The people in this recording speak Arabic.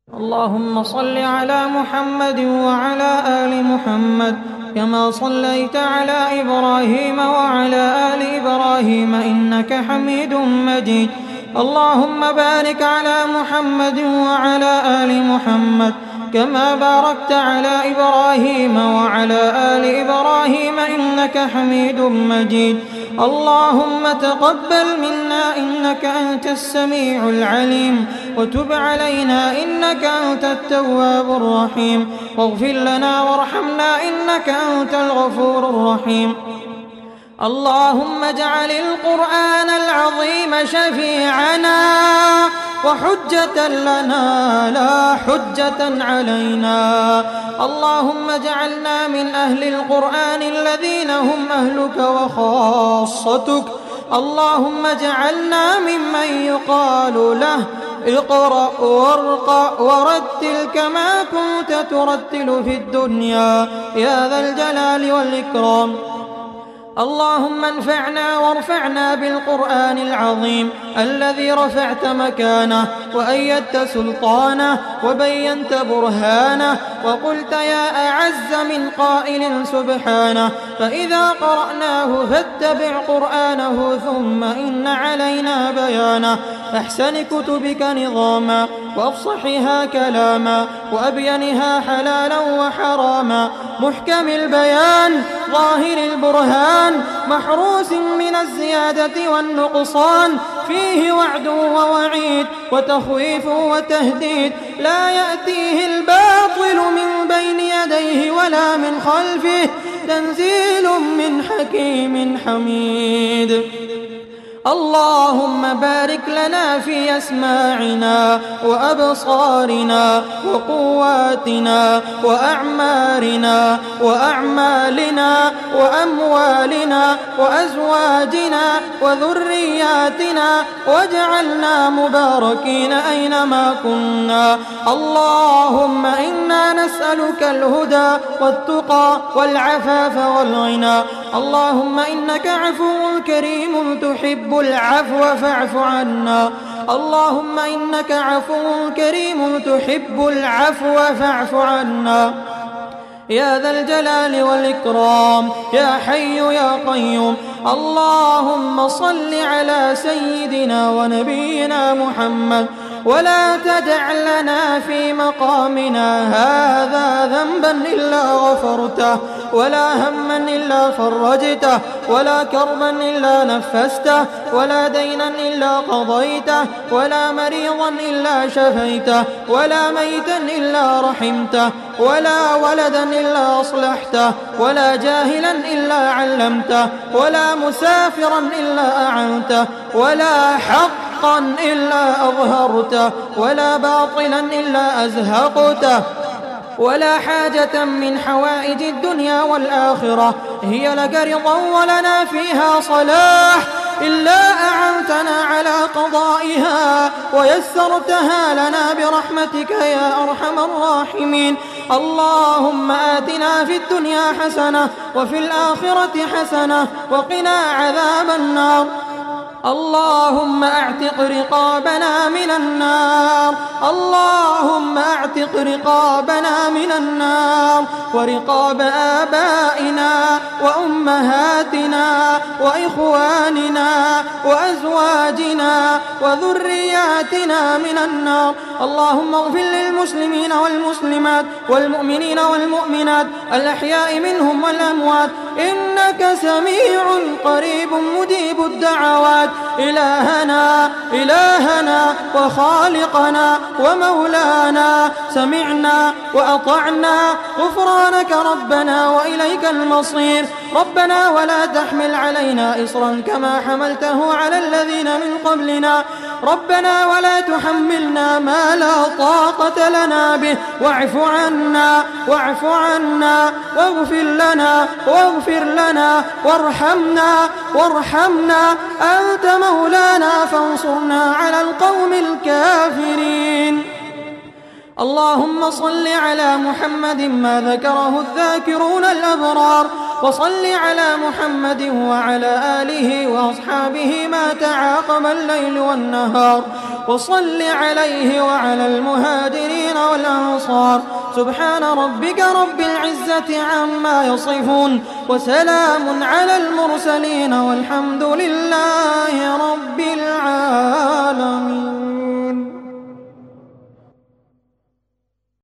اللهم صل على محمد وعلى آل محمد كما صليت على إبراهيم وعلى آل إبراهيم إنك حميد مجيد. اللهم بارك على محمد وعلى آل محمد كما باركت على إبراهيم وعلى آل إبراهيم إنك حميد مجيد. اللهم تقبل منا إنك أنت السميع العليم، وتب علينا إنك أنت التواب الرحيم، واغفر لنا وارحمنا إنك أنت الغفور الرحيم. اللهم اجعل القرآن العظيم شفيعنا وحجة لنا لا حجة علينا. اللهم اجعلنا من أهل القرآن الذين هم أهلك وخاصتك. اللهم اجعلنا ممن يقال له اقرأ وارقى ورتل كما كنت ترتل في الدنيا يا ذا الجلال والإكرام. اللهم انفعنا وارفعنا بالقرآن العظيم الذي رفعت مكانه وأيدت سلطانه وبينت برهانه، وقلت يا أعز من قائل سبحانه. فإذا قرأناه فاتبع قرآنه ثم إن علينا بيانه. أحسن كتبك نظاما وأفصحها كلاما وأبينها حلالا وحراما، محكم البيان ظاهر البرهان، محروس من الزيادة والنقصان، فيه وعد ووعيد وتخويف وتهديد، لا يأتيه الباطل من بين يديه ولا من خلفه، تنزيل من حكيم حميد. اللهم بارك لنا في أسماعنا وأبصارنا وقواتنا وأعمارنا وأعمالنا وأموالنا وأزواجنا وذرياتنا، واجعلنا مباركين أينما كنا. اللهم إنا نسألك الهدى والتقى والعفاف والغنى. اللهم إنك عفو كريم تحب العفو فاعف عنا. اللهم إنك عفو كريم تحب العفو فاعف عنا يا ذا الجلال والإكرام يا حي يا قيوم. اللهم صل على سيدنا ونبينا محمد، ولا تدع لنا في مقامنا هذا ذنبا إلا غفرته، ولا هما إلا فرجته، ولا كربا إلا نفسته، ولا دينا إلا قضيته، ولا مريضا إلا شفيته، ولا ميتا إلا رحمته، ولا ولدا إلا أصلحته، ولا جاهلا إلا علمته، ولا مسافرا إلا أعنته، ولا حقا إلا أظهرته، ولا باطلا إلا أزهقته، ولا حاجة من حوائج الدنيا والآخرة هي لك رضا ولنا فيها صلاح إلا أعنتنا على قضائها ويسرتها لنا برحمتك يا أرحم الراحمين. اللهم آتنا في الدنيا حسنة وفي الآخرة حسنة وقنا عذاب النار. اللهم اعتق رقابنا من النار. اللهم اعتق رقابنا من النار ورقاب آبائنا وأمهاتنا وإخواننا وأزواجنا وذرياتنا من النار. اللهم اغفر للمسلمين والمسلمات والمؤمنين والمؤمنات الأحياء منهم والأموات، إنك سميع قريب مجيب الدعوات. إلهنا وخالقنا ومولانا، سمعنا وأطعنا، غفرانك ربنا وإليك المصير. ربنا ولا تحمل علينا إصرا كما حملته على الذين من قبلنا، ربنا ولا تحملنا ما لا طاقة لنا به، واعف عنا واغفر لنا وارحمنا أنت مولانا فانصرنا على القوم الكافرين. اللهم صل على محمد ما ذكره الذاكرون الأبرار، وصل على محمد وعلى آله وأصحابه ما تعاقب الليل والنهار، وصل عليه وعلى المهاجرين الأبصار. سبحان ربك رب العزة عما يصفون وسلام على المرسلين والحمد لله رب العالمين.